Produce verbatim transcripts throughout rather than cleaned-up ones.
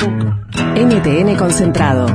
N T N Concentrado.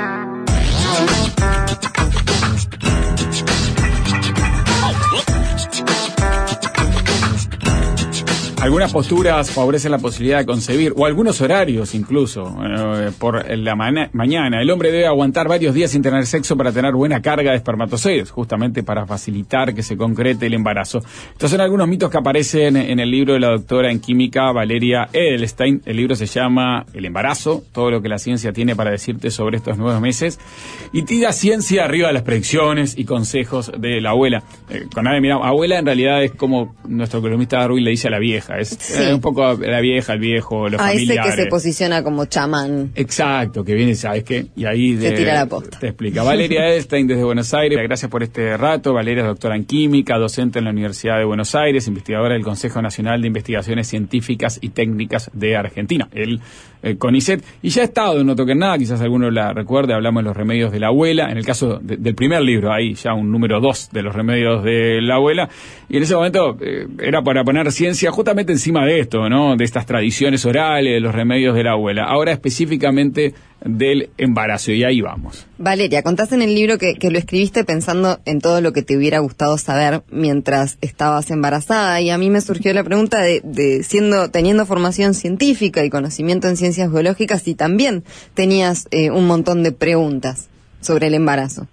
Algunas posturas favorecen la posibilidad de concebir, o algunos horarios incluso, eh, por la ma- mañana. El hombre debe aguantar varios días sin tener sexo para tener buena carga de espermatozoides, justamente para facilitar que se concrete el embarazo. Estos son algunos mitos que aparecen en el libro de la doctora en química Valeria Edelstein. El libro se llama El embarazo, todo lo que la ciencia tiene para decirte sobre estos nuevos meses, y tira ciencia arriba de las predicciones y consejos de la abuela. Eh, con nadie, mira, abuela en realidad es como nuestro columnista Darwin le dice a la vieja. Es sí. eh, un poco la vieja, el viejo, los a familiares. ese que se posiciona como chamán. Exacto, que viene, ¿sabes qué? Y ahí te de, tira la posta. Te explica. Valeria Edelstein desde Buenos Aires, gracias por este rato. Valeria es doctora en química, docente en la Universidad de Buenos Aires, investigadora del Consejo Nacional de Investigaciones Científicas y Técnicas de Argentina, el eh, CONICET. Y ya ha estado en No Toquen Nada, quizás alguno la recuerde, hablamos de los remedios de la abuela, en el caso de, del primer libro, ahí ya un número dos de los remedios de la abuela. Y en ese momento eh, era para poner ciencia justamente encima de esto, ¿no? De estas tradiciones orales, de los remedios de la abuela. Ahora específicamente del embarazo, y ahí vamos. Valeria, contás en el libro que, que lo escribiste pensando en todo lo que te hubiera gustado saber mientras estabas embarazada, y a mí me surgió la pregunta de, de siendo teniendo formación científica y conocimiento en ciencias biológicas, si también tenías eh, un montón de preguntas sobre el embarazo.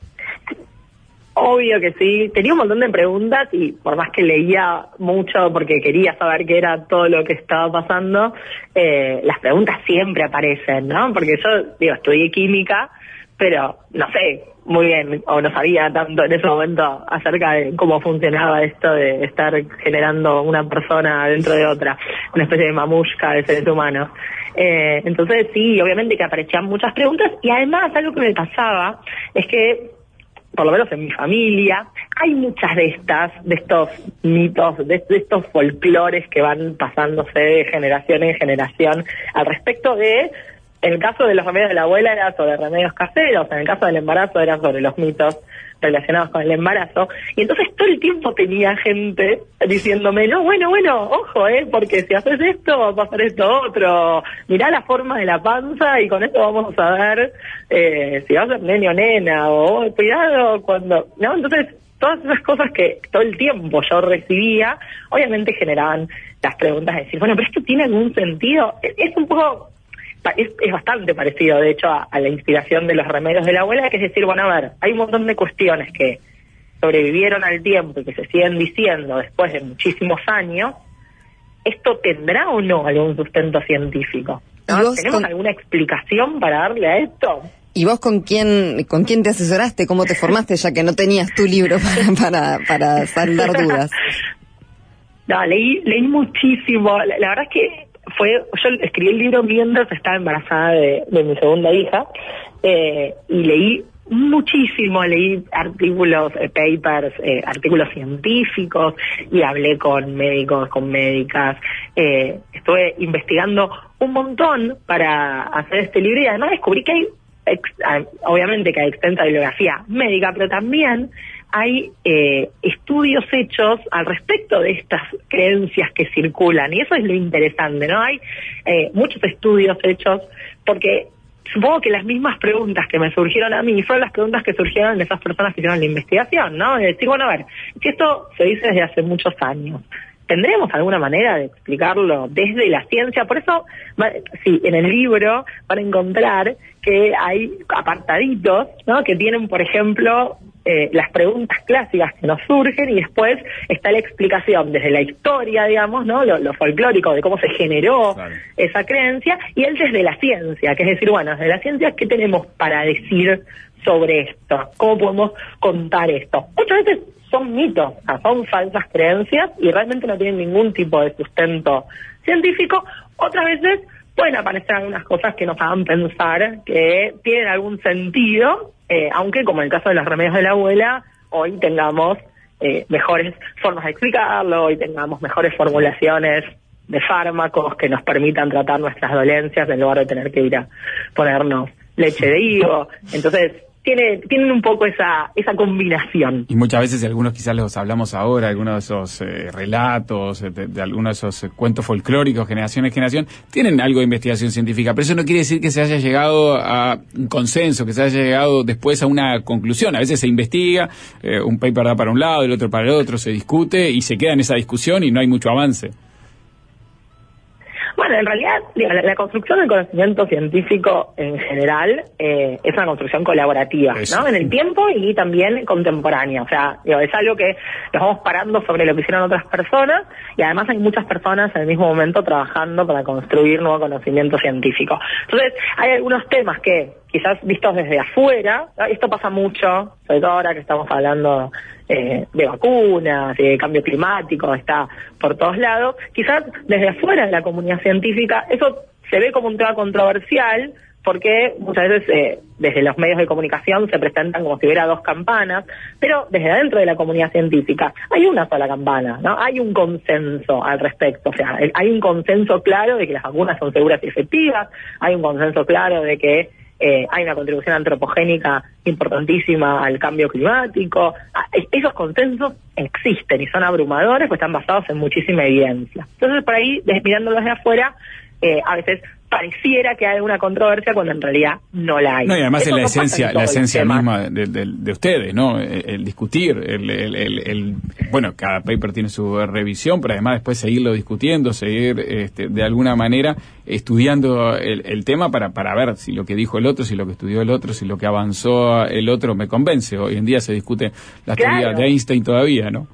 Obvio que sí, tenía un montón de preguntas y por más que leía mucho porque quería saber qué era todo lo que estaba pasando, eh, las preguntas siempre aparecen, ¿no? Porque yo, digo, estudié química, pero no sé muy bien, o no sabía tanto en ese momento acerca de cómo funcionaba esto de estar generando una persona dentro de otra, una especie de mamushka de seres humanos. Eh, entonces sí, obviamente que aparecían muchas preguntas, y además algo que me pasaba es que por lo menos en mi familia, hay muchas de estas, de estos mitos, de, de estos folclores que van pasándose de generación en generación al respecto de, en el caso de los remedios de la abuela era sobre remedios caseros, en el caso del embarazo era sobre los mitos relacionados con el embarazo, y entonces todo el tiempo tenía gente diciéndome, no, bueno, bueno, ojo, eh, porque si haces esto va a pasar esto otro, mirá la forma de la panza y con esto vamos a ver eh, si va a ser nene o nena, o oh, cuidado cuando, ¿no? Entonces todas esas cosas que todo el tiempo yo recibía, obviamente generaban las preguntas de decir, bueno, pero esto tiene algún sentido, es, es un poco... Es, es bastante parecido, de hecho, a, a la inspiración de los remedios de la abuela, que es decir, bueno, a ver, hay un montón de cuestiones que sobrevivieron al tiempo y que se siguen diciendo después de muchísimos años. ¿Esto tendrá o no algún sustento científico? ¿No? ¿Tenemos con... alguna explicación para darle a esto? ¿Y vos con quién con quién te asesoraste? ¿Cómo te formaste, ya que no tenías tu libro para, para, para saldar dudas? No, leí, leí muchísimo. La, la verdad es que fue, yo escribí el libro mientras estaba embarazada de, de mi segunda hija, eh, y leí muchísimo, leí artículos, eh, papers, eh, artículos científicos, y hablé con médicos, con médicas, eh, estuve investigando un montón para hacer este libro, y además descubrí que hay, ex, obviamente que hay extensa bibliografía médica, pero también hay eh, estudios hechos al respecto de estas creencias que circulan, y eso es lo interesante, ¿no? Hay eh, muchos estudios hechos, porque supongo que las mismas preguntas que me surgieron a mí fueron las preguntas que surgieron en esas personas que hicieron la investigación, ¿no? De decir, bueno, a ver, si esto se dice desde hace muchos años, ¿tendremos alguna manera de explicarlo desde la ciencia? Por eso, sí, en el libro van a encontrar que hay apartaditos, ¿no? Que tienen, por ejemplo, eh, las preguntas clásicas que nos surgen, y después está la explicación desde la historia, digamos, ¿no? Lo, lo folclórico de cómo se generó claro. esa creencia, y él desde la ciencia, que es decir, bueno, desde la ciencia, ¿qué tenemos para decir sobre esto? ¿Cómo podemos contar esto? Muchas veces son mitos, o sea, son falsas creencias y realmente no tienen ningún tipo de sustento científico. Otras veces pueden aparecer algunas cosas que nos hagan pensar que tienen algún sentido, eh, aunque como en el caso de los remedios de la abuela, hoy tengamos eh, mejores formas de explicarlo, hoy tengamos mejores formulaciones de fármacos que nos permitan tratar nuestras dolencias en lugar de tener que ir a ponernos leche de higo. Entonces, tiene, tienen un poco esa, esa combinación. Y muchas veces algunos quizás los hablamos ahora, algunos de esos eh, relatos, de, de algunos de esos eh, cuentos folclóricos, generación en generación, tienen algo de investigación científica, pero eso no quiere decir que se haya llegado a un consenso, que se haya llegado después a una conclusión. A veces se investiga, eh, un paper da para un lado, el otro para el otro, se discute y se queda en esa discusión y no hay mucho avance. Bueno, en realidad, digo, la, la construcción del conocimiento científico en general eh, es una construcción colaborativa, Eso. ¿no? En el tiempo y también contemporánea. O sea, digo, es algo que nos vamos parando sobre lo que hicieron otras personas y además hay muchas personas en el mismo momento trabajando para construir nuevo conocimiento científico. Entonces, hay algunos temas que quizás vistos desde afuera, ¿no? Esto pasa mucho, sobre todo ahora que estamos hablando eh, de vacunas, de cambio climático, está por todos lados, quizás desde afuera de la comunidad científica eso se ve como un tema controversial, porque muchas veces eh, desde los medios de comunicación se presentan como si hubiera dos campanas, pero desde adentro de la comunidad científica hay una sola campana, ¿no? Hay un consenso al respecto, o sea, hay un consenso claro de que las vacunas son seguras y efectivas, hay un consenso claro de que Eh, hay una contribución antropogénica importantísima al cambio climático. Esos consensos existen y son abrumadores, pues están basados en muchísima evidencia. Entonces, por ahí, mirándolos de afuera, eh, a veces pareciera que hay alguna controversia cuando en realidad no la hay. No, y además Eso es la no esencia, la esencia misma de, de, de ustedes, ¿no? El, el discutir, el, el, el, el, bueno, cada paper tiene su revisión, pero además después seguirlo discutiendo, seguir este, de alguna manera estudiando el, el tema para, para ver si lo que dijo el otro, si lo que estudió el otro, si lo que avanzó el otro me convence. Hoy en día se discute la claro. teoría de Einstein todavía, ¿no?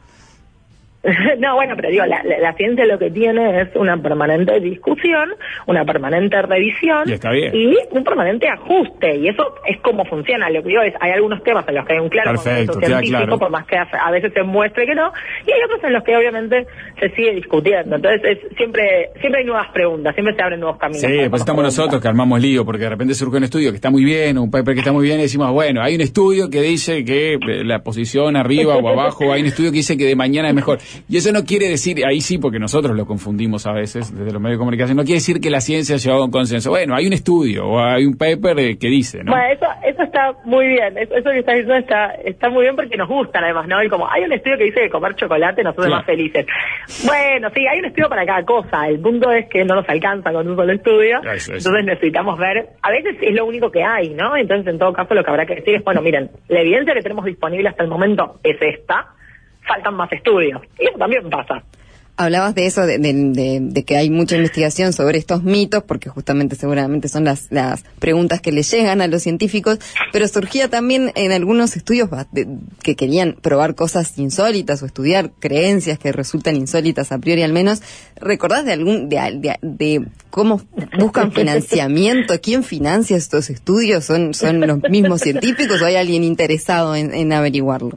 No, bueno, pero digo, la, la, la ciencia lo que tiene es una permanente discusión, una permanente revisión y, está bien. y un permanente ajuste, y eso es como funciona. Lo que digo es, hay algunos temas en los que hay un claro Perfecto, consenso científico, claro. por más que a, a veces se muestre que no, y hay otros en los que obviamente se sigue discutiendo. Entonces, es, siempre siempre hay nuevas preguntas, siempre se abren nuevos caminos. Sí, pues estamos preguntas. Nosotros que armamos lío, porque de repente surge un estudio que está muy bien, un paper que está muy bien, y decimos, bueno, hay un estudio que dice que la posición arriba o abajo, hay un estudio que dice que de mañana es mejor. Y eso no quiere decir, ahí sí, porque nosotros lo confundimos a veces desde los medios de comunicación, no quiere decir que la ciencia ha llegado a un consenso. Bueno, hay un estudio o hay un paper eh, que dice, ¿no? Bueno, eso, eso está muy bien, eso, eso que estás diciendo está, está muy bien porque nos gustan además, ¿no? Y como hay un estudio que dice que comer chocolate nos hace Claro. más felices. Bueno, sí, hay un estudio para cada cosa, el punto es que no nos alcanza con un solo estudio, Eso, eso. entonces necesitamos ver, a veces es lo único que hay, ¿no? Entonces en todo caso lo que habrá que decir es, bueno, miren, la evidencia que tenemos disponible hasta el momento es esta, faltan más estudios, y eso también pasa. Hablabas de eso, de, de, de, de que hay mucha investigación sobre estos mitos, porque justamente seguramente son las, las preguntas que le llegan a los científicos, pero surgía también en algunos estudios de, que querían probar cosas insólitas o estudiar creencias que resultan insólitas a priori al menos. ¿Recordás de algún de, de, de cómo buscan financiamiento? ¿Quién financia estos estudios? ¿Son, son los mismos científicos o hay alguien interesado en, en averiguarlo?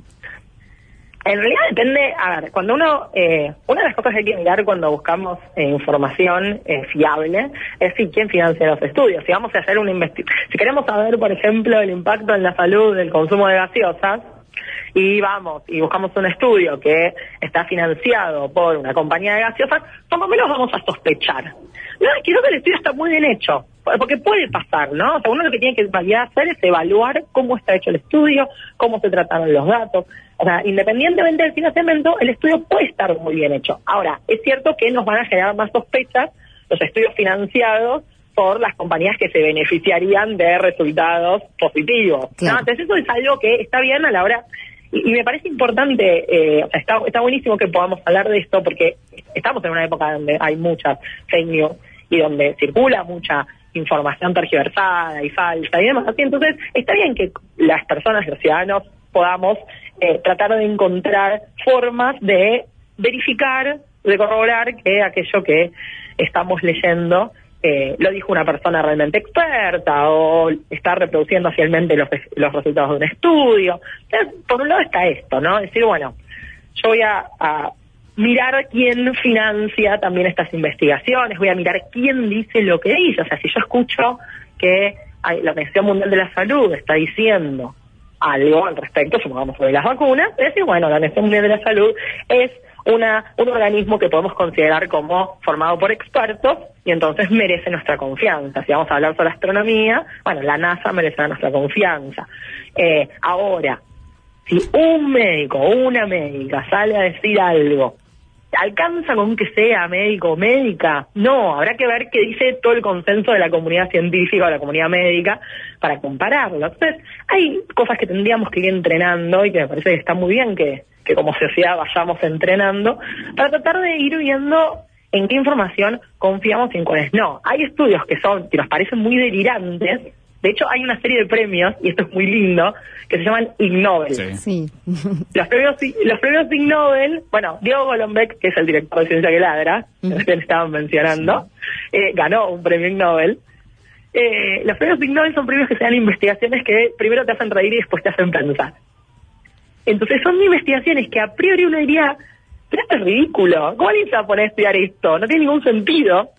En realidad depende, a ver, cuando uno, eh, una de las cosas que hay que mirar cuando buscamos eh, información eh, fiable es si quién financia los estudios. Si vamos a hacer una investigación, si queremos saber, por ejemplo, el impacto en la salud del consumo de gaseosas, y vamos y buscamos un estudio que está financiado por una compañía de gaseosas, por lo menos vamos a sospechar. No, quiero que el estudio está muy bien hecho, porque puede pasar, ¿no? O sea, uno lo que tiene que en realidad hacer es evaluar cómo está hecho el estudio, cómo se trataron los datos. O sea, independientemente del financiamiento, el estudio puede estar muy bien hecho. Ahora, es cierto que nos van a generar más sospechas los estudios financiados por las compañías que se beneficiarían de resultados positivos, Claro. ¿no? Entonces eso es algo que está bien a la hora. Y, y me parece importante, eh, o sea, está, está buenísimo que podamos hablar de esto porque estamos en una época donde hay muchas fake news y donde circula mucha información tergiversada y falsa y demás. Así, entonces, está bien que las personas, los ciudadanos, podamos eh, tratar de encontrar formas de verificar, de corroborar que aquello que estamos leyendo Eh, lo dijo una persona realmente experta o está reproduciendo fielmente los, los resultados de un estudio. Entonces, por un lado está esto, ¿no? Decir, bueno, yo voy a, a mirar quién financia también estas investigaciones, voy a mirar quién dice lo que dice. O sea, si yo escucho que hay, la Organización Mundial de la Salud está diciendo algo al respecto, supongamos sobre las vacunas, es decir, bueno, la Organización Mundial de la Salud es una un organismo que podemos considerar como formado por expertos y entonces merece nuestra confianza. Si vamos a hablar sobre astronomía, bueno, la NASA merece nuestra confianza. Eh, ahora, si un médico o una médica sale a decir algo, ¿alcanza con que sea médico o médica? No, habrá que ver qué dice todo el consenso de la comunidad científica o la comunidad médica para compararlo. Entonces, hay cosas que tendríamos que ir entrenando y que me parece que está muy bien que, que como sociedad vayamos entrenando para tratar de ir viendo en qué información confiamos y en cuáles no. Hay estudios que son que nos parecen muy delirantes. De hecho, hay una serie de premios, y esto es muy lindo, que se llaman Ig Nobel. Sí. sí. Los premios los premios Ig Nobel, bueno, Diego Golombek, que es el director de Ciencia que Ladra, mm. que le estaban mencionando, sí. eh, ganó un premio Ig Nobel. Eh, los premios Ig Nobel son premios que se dan investigaciones que primero te hacen reír y después te hacen pensar. Entonces son investigaciones que a priori uno diría, pero esto es ridículo, ¿cómo alguien se va a poner a estudiar esto? No tiene ningún sentido.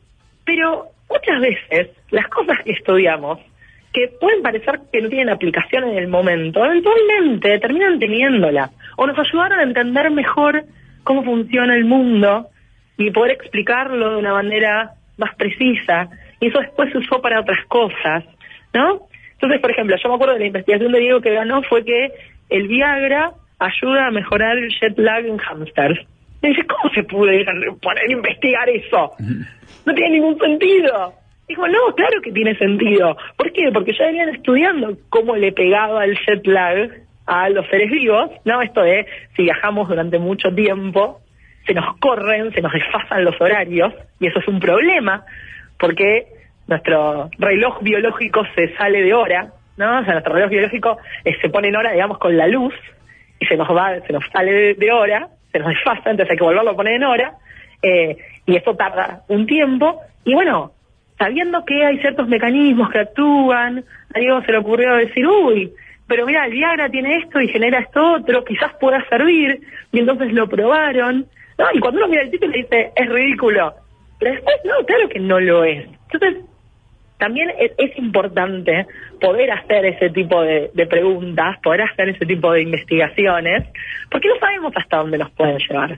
Pero muchas veces las cosas que estudiamos, que pueden parecer que no tienen aplicación en el momento, eventualmente terminan teniéndola, o nos ayudaron a entender mejor cómo funciona el mundo y poder explicarlo de una manera más precisa, y eso después se usó para otras cosas, ¿no? Entonces, por ejemplo, yo me acuerdo de la investigación de Diego que ganó fue que el Viagra ayuda a mejorar el jet lag en hámsters. Y dice, ¿cómo se pudo poner a investigar eso? No tiene ningún sentido. Dijo, no, claro que tiene sentido. ¿Por qué? Porque ya venían estudiando cómo le pegaba el jet lag a los seres vivos, ¿no? Esto de, si viajamos durante mucho tiempo, se nos corren, se nos desfasan los horarios, y eso es un problema, porque nuestro reloj biológico se sale de hora, ¿no? O sea, nuestro reloj biológico eh, se pone en hora, digamos, con la luz, y se nos va, se nos sale de, de hora, se nos desfasa, entonces hay que volverlo a poner en hora, eh, y eso tarda un tiempo, y bueno, sabiendo que hay ciertos mecanismos que actúan, a Diego se le ocurrió decir, uy, pero mira, el Viagra tiene esto y genera esto otro, quizás pueda servir, y entonces lo probaron, ¿no? Y cuando uno mira el título le dice, es ridículo, pero después, no, claro que no lo es. Entonces, también es, es importante poder hacer ese tipo de, de preguntas, poder hacer ese tipo de investigaciones, porque no sabemos hasta dónde nos pueden llevar.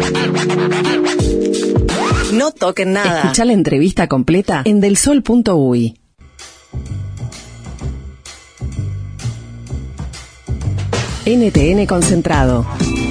No toquen nada. Escuchá la entrevista completa en delsol punto uy. N T N Concentrado.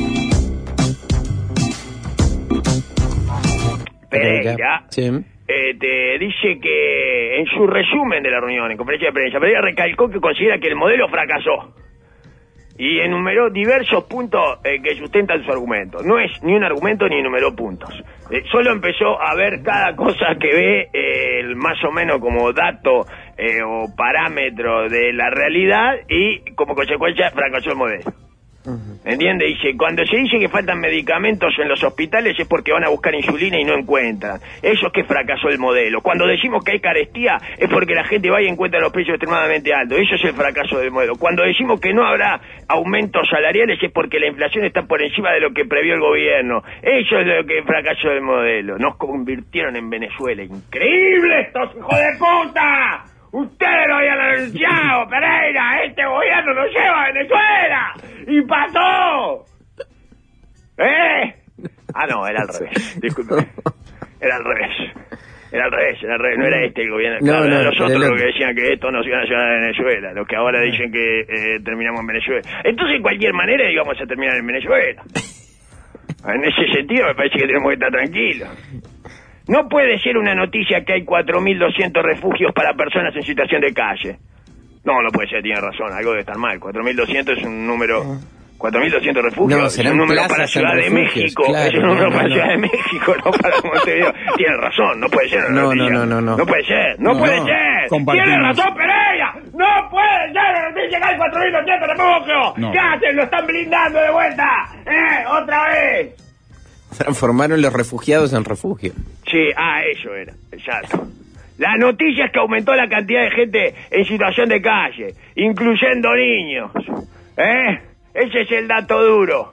Pereira sí. eh, te dice que en su resumen de la reunión, en conferencia de prensa, Pereira recalcó que considera que el modelo fracasó y enumeró diversos puntos eh, que sustentan su argumento. No es ni un argumento ni enumeró puntos. Eh, solo empezó a ver cada cosa que ve eh, más o menos como dato eh, o parámetro de la realidad y como consecuencia fracasó el modelo. ¿Entiende? Dice, cuando se dice que faltan medicamentos en los hospitales es porque van a buscar insulina y no encuentran. Eso es que fracasó el modelo. Cuando decimos que hay carestía es porque la gente va y encuentra los precios extremadamente altos. Eso es el fracaso del modelo. Cuando decimos que no habrá aumentos salariales es porque la inflación está por encima de lo que previó el gobierno. Eso es lo que fracasó del modelo. Nos convirtieron en Venezuela. ¡Increíble estos hijos de puta! Ustedes lo habían anunciado, Pereira, este gobierno nos lleva a Venezuela y pasó. ¿Eh? Ah, no, era al revés, disculpe. Era al revés. Era al revés, era al revés, no era este el gobierno. Claro, no, no, los otros los que decían que esto nos iban a llevar a Venezuela, los que ahora dicen que eh, terminamos en Venezuela. Entonces, de cualquier manera, íbamos a terminar en Venezuela. En ese sentido, me parece que tenemos que estar tranquilos. No puede ser una noticia que hay cuatro mil doscientos refugios para personas en situación de calle. No, no puede ser, tiene razón, algo debe estar mal. cuatro mil doscientos es un número... cuatro mil doscientos refugios no, es un número para Ciudad de México. Claro, es un número no, para no, Ciudad no. de México, no para Montevideo. Tiene razón, no puede ser una no, noticia. No, no, no, no. No puede ser, no, no puede ser. Tiene razón, Pereira. No puede ser una noticia que hay cuatro mil doscientos refugios. No. ¿Qué hacen? Lo están blindando de vuelta. ¿Eh? Otra vez. Transformaron los refugiados en refugio. Sí, ah, eso era, exacto. La noticia es que aumentó la cantidad de gente en situación de calle, incluyendo niños. ¿Eh? Ese es el dato duro.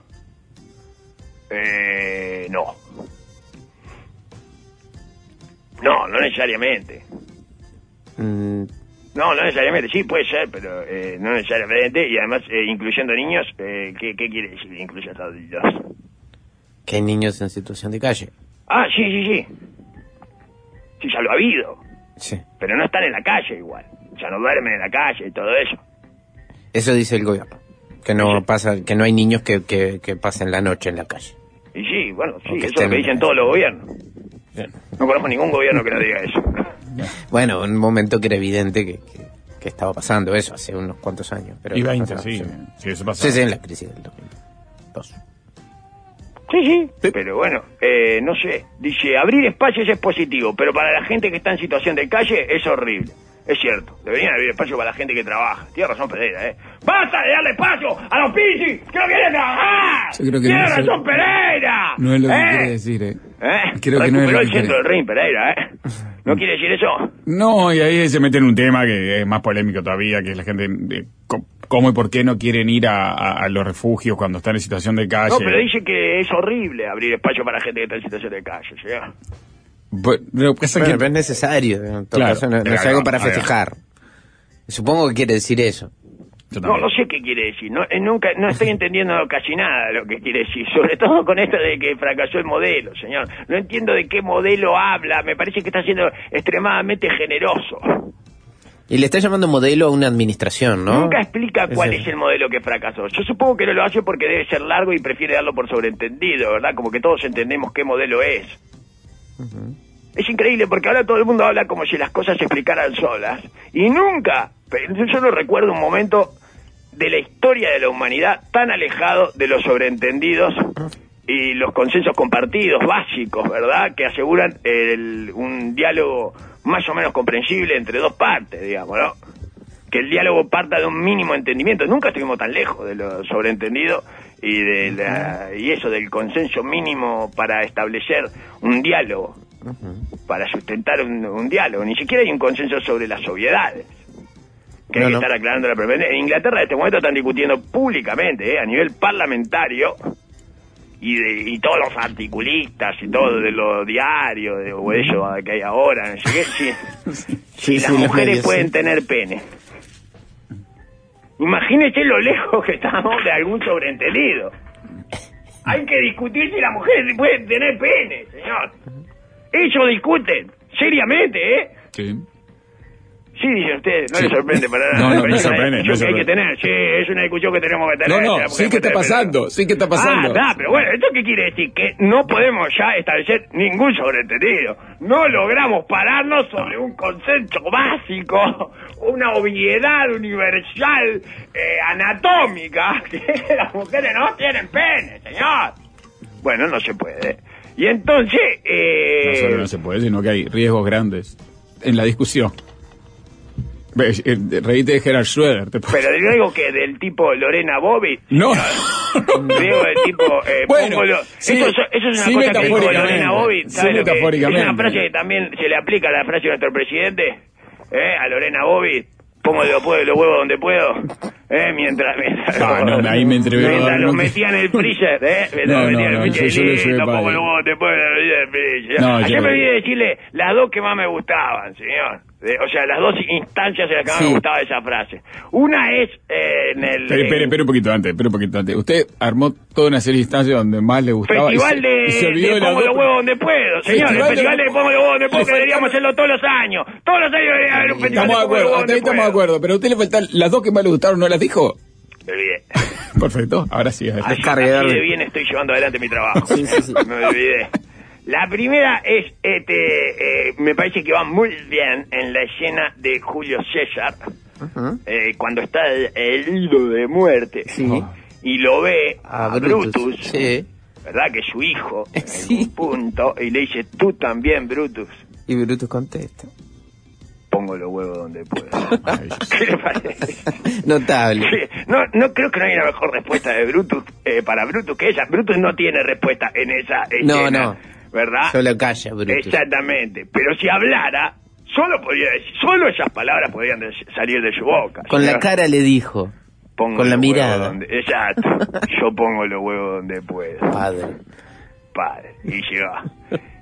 Eh, no. No, no necesariamente. Mm. No, no necesariamente, sí puede ser, pero eh, no necesariamente, y además, eh, incluyendo niños, eh, ¿qué, ¿qué quiere decir incluyendo adultos? Que hay niños en situación de calle. Ah, sí, sí, sí. Sí, ya lo ha habido. Sí. Pero no están en la calle igual. O sea, no duermen en la calle y todo eso. Eso dice el gobierno. Que no pasa, que no hay niños que, que, que pasen la noche en la calle. Y sí, bueno, sí, O que eso es lo que dicen todos los gobiernos. Bien. No conozco ningún gobierno que no diga eso. Bueno, un momento que era evidente que, que, que estaba pasando eso hace unos cuantos años. Pero Y veinte, pasaba, sí. Sí, eso pasó. Sí, sí, en la crisis del dos mil dos. Sí, sí, sí. Pero bueno, eh, no sé. Dice, abrir espacios es positivo, pero para la gente que está en situación de calle es horrible. Es cierto, deberían abrir espacio para la gente que trabaja. Tiene razón Pereira, ¿eh? ¡Basta de darle espacio a los pichis que no quieren trabajar! Yo creo que ¡Tiene no es- razón Pereira! No es lo que ¿Eh? quiere decir, ¿eh? ¿Eh? Creo que no es Recuperó lo el que centro quiere. del ring Pereira, ¿eh? ¿No quiere decir eso? No, y ahí se mete en un tema que es más polémico todavía, que es la gente, eh, co- cómo y por qué no quieren ir a, a- a los refugios cuando están en situación de calle. No, pero dice que es horrible abrir espacio para gente que está en situación de calle, ¿sí? Bu- lo que pasa es Bueno, que- pero es necesario. En todo Claro, caso, no, no es claro, algo para claro. festejar. Supongo que quiere decir eso. Yo No, también. no sé qué quiere decir. No, eh, nunca, no estoy entendiendo casi nada de lo que quiere decir. Sobre todo con esto de que fracasó el modelo, señor. No entiendo de qué modelo habla. Me parece que está siendo extremadamente generoso. Y le está llamando modelo a una administración, ¿no? Nunca explica cuál Ese- es el modelo que fracasó. Yo supongo que no lo hace porque debe ser largo y prefiere darlo por sobreentendido, ¿verdad? Como que todos entendemos qué modelo es. Es increíble porque ahora todo el mundo habla como si las cosas se explicaran solas. Y nunca, pero yo no recuerdo un momento de la historia de la humanidad tan alejado de los sobreentendidos y los consensos compartidos básicos, ¿verdad? Que aseguran el- un diálogo más o menos comprensible entre dos partes, digamos, ¿no? Que el diálogo parta de un mínimo entendimiento. Nunca estuvimos tan lejos de lo sobreentendido y de la, y eso del consenso mínimo para establecer un diálogo, para sustentar un, un diálogo. Ni siquiera hay un consenso sobre las obviedades, que No, hay que no. estar aclarando la permanencia. En Inglaterra en este momento están discutiendo públicamente, ¿eh? A nivel parlamentario, y de, y todos los articulistas y todo de los diarios de, o eso que hay ahora, no sé qué, si, si Sí, las sí, los mujeres medios, pueden sí. tener pene. Imagínese lo lejos que estamos de algún sobreentendido. Hay que discutir si las mujeres pueden tener pene, señor. Ellos discuten, seriamente, ¿eh? Sí. Sí, dicen ustedes, no Sí. les sorprende para nada. No, no, me parece una sorprende, me discusión que hay que sorprende. tener, sí, es una discusión que tenemos que tener. No, si la no, mujer sí que puede está tener pasando, pene. sí que está pasando. Ah, da, pero bueno, ¿esto qué quiere decir? Que no podemos ya establecer ningún sobreentendido. No logramos pararnos sobre un consenso básico, una obviedad universal, eh, anatómica, que las mujeres no tienen pene, señor. Bueno, no se puede. Y entonces... Eh, No solo no se puede, sino que hay riesgos grandes en la discusión. Ve, eh, Reíte de Gerhard Schröder. Te Pero digo que del tipo Lorena Bobbitt. No. Digo del tipo. Eh, Bueno, póngolo- sí, eso, eso es una sí, cosa que dijo metafóricamente. Lorena Bobbitt. Sí, ¿sabe lo que? Es metafóricamente. una frase que también se le aplica a la frase de nuestro presidente. ¿Eh? A Lorena Bobbitt. Pongo los, puedo- los huevos donde puedo. ¿Eh? Mientras. mientras Ah, no, ahí me entrevero, Mientras no, los no, metía en el freezer. ¿Eh? Mientras No, los metía no, en el no, freezer. yo- yo le listo, llevé pongo para- los huevos donde puedo. los metía en el freezer. No, Ayer yo- me olvidé decirle las dos que más me gustaban, señor. De- o sea, las dos instancias en las que más Sí. me gustaba esa frase. Una es eh, en el... Espere, espere, espere un poquito antes, espere un poquito antes. Usted armó toda una serie de instancias donde más le gustaba. y Festival se- de, y se olvidó de de las Pongo dos- los huevos donde puedo, señor. Festival El de- festival de Pongo los huevos donde puedo, que Le deberíamos hacerlo todos los años. Todos los años debería haber un festival Estamos de de Pongo los acuerdo, huevos hasta ahí donde estamos de puedo. acuerdo, pero a usted le faltan las dos que más le gustaron, ¿no las dijo? Me olvidé. Perfecto, ahora sí. a ver. Así, Descargue, así de dale. bien estoy llevando adelante mi trabajo. Sí, sí, sí. Me olvidé. La primera es, este, eh, me parece que va muy bien en la escena de Julio César, Ujú. eh, cuando está herido de muerte, Sí. y lo ve A a Brutus, Brutus, sí. ¿verdad? Que es su hijo, en Sí. un punto, y le dice, tú también, Brutus. Y Brutus contesta. Pongo los huevos donde puedo. Ay, ¿Qué le parece? Notable. Sí, no, no creo que no haya una mejor respuesta de Brutus eh, para Brutus que esa. Brutus no tiene respuesta en esa No, escena, no. ¿verdad? Solo calla, Brutus. Exactamente. Pero si hablara, solo podría decir, solo esas palabras podrían de- salir de su boca. Con la señor. cara le dijo. Pongo con la los huevos mirada. donde- exacto. Yo pongo los huevos donde puedo. Padre. Padre. Y llega.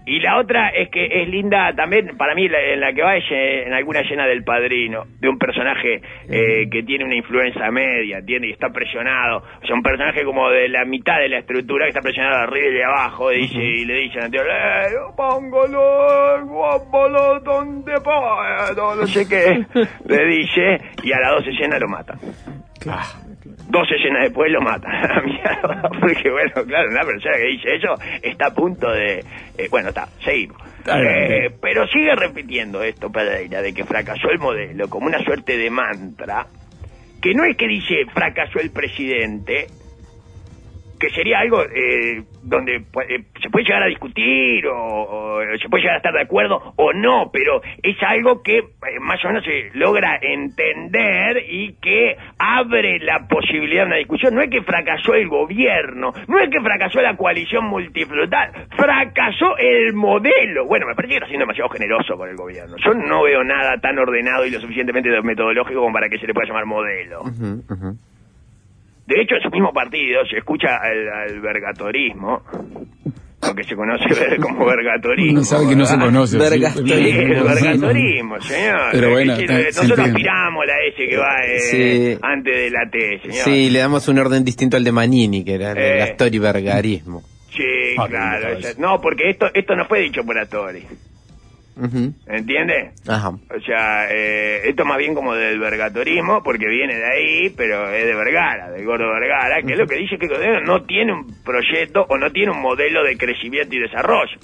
Y la otra es que es linda también, para mí, la, en la que va es en alguna escena del Padrino, de un personaje eh, que tiene una influencia media, tiene y está presionado. O sea, un personaje como de la mitad de la estructura que está presionado de arriba y de abajo, dice, uh-huh. y le dicen al tío, eh, póngalo, guápalo, donde puedo, no sé qué, le dice, y a las dos escenas lo matan. Claro. Dos escenas después lo matan a la mierda, porque bueno, claro, una persona que dice eso está a punto de... Eh, bueno, está, seguimos. Eh, pero sigue repitiendo esto, Pereira, de que fracasó el modelo como una suerte de mantra, que no es que dice fracasó el presidente, que sería algo eh, donde eh, se puede llegar a discutir o, o se puede llegar a estar de acuerdo o no, pero es algo que eh, más o menos se logra entender y que abre la posibilidad de una discusión. No es que fracasó el gobierno, no es que fracasó la coalición multifrutal, fracasó el modelo. Bueno, me parece que está siendo demasiado generoso con el gobierno. Yo no veo nada tan ordenado y lo suficientemente metodológico como para que se le pueda llamar modelo. Uh-huh, uh-huh. De hecho, en su mismo partido se escucha al, al vergatorismo, lo que se conoce como vergatorismo. Uno sabe que no se conoce. Vergatorismo. Sí, el vergatorismo, señor. Pero bueno, que, que, nosotros aspiramos a la S que va eh, sí. antes de la T, señor. Sí, le damos un orden distinto al de Manini, que era el eh. Astori-vergarismo. Sí, ah, claro. Esa, no, porque esto esto no fue dicho por Astori. Uh-huh. ¿Entiende? Ajá. O sea, eh, esto más bien como del vergatorismo, porque viene de ahí, pero es de Vergara, del gordo Vergara, que uh-huh. es lo que dice que el gobierno no tiene un proyecto o no tiene un modelo de crecimiento y desarrollo.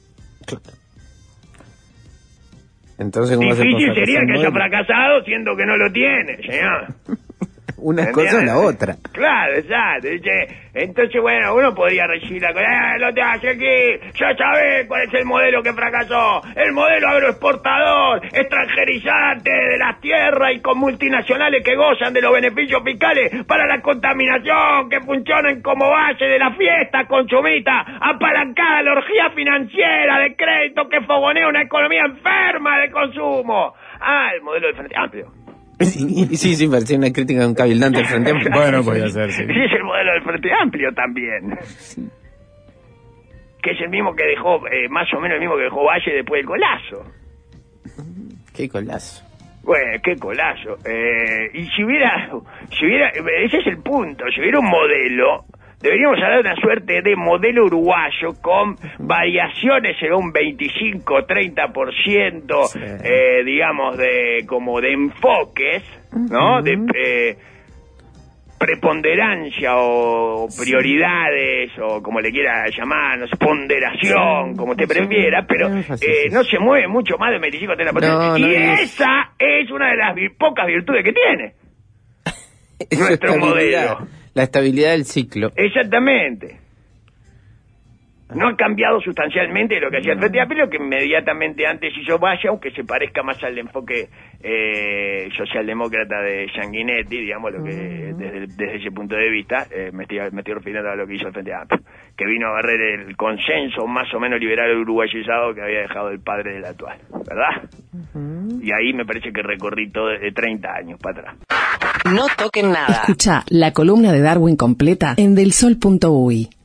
Entonces, ¿cómo difícil sería que haya fracasado siendo que no lo tiene, señor. Una cosa o la otra. Claro, exacto. Entonces, bueno, uno podría recibir la cosa, eh, no te haces aquí, ya sabés cuál es el modelo que fracasó, el modelo agroexportador, extranjerizante de las tierras y con multinacionales que gozan de los beneficios fiscales para la contaminación, que funcionan como base de la fiesta consumista, apalancada la orgía financiera de crédito que fogonea una economía enferma de consumo. Ah, el modelo del Frente Amplio. Sí, sí, sí, parecía una crítica de un cabildante del Frente Amplio. Bueno, podía ser, sí. Sí, es el modelo del Frente Amplio también. Que es el mismo que dejó, eh, más o menos el mismo que dejó Valle después del colazo. ¿Qué colazo? Bueno, qué colazo. Eh, y si hubiera, si hubiera, ese es el punto, si hubiera un modelo... Deberíamos hablar de una suerte de modelo uruguayo con variaciones en un veinticinco, treinta por ciento, sí. eh, digamos, de como de enfoques, ¿no? Uh-huh. De eh, preponderancia o prioridades, sí. o como le quiera llamar, no sé, ponderación, sí. como usted prefiera, pero eh, no se mueve mucho más del veinticinco, treinta por ciento. No, y no esa es... es una de las vir- pocas virtudes que tiene nuestro modelo. La estabilidad del ciclo. Exactamente. No ha cambiado sustancialmente lo que hacía el Frente Amplio, que inmediatamente antes hizo Valle, aunque se parezca más al enfoque eh, socialdemócrata de Sanguinetti, digamos, lo que desde, desde ese punto de vista, eh, me, estoy, me estoy refiriendo a lo que hizo el Frente Amplio, que vino a barrer el consenso más o menos liberal uruguayizado que había dejado el padre del actual, ¿verdad? Uh-huh. Y ahí me parece que recorrí todo de treinta años para atrás. No toquen nada. Escucha la columna de Darwin completa en del sol punto u y.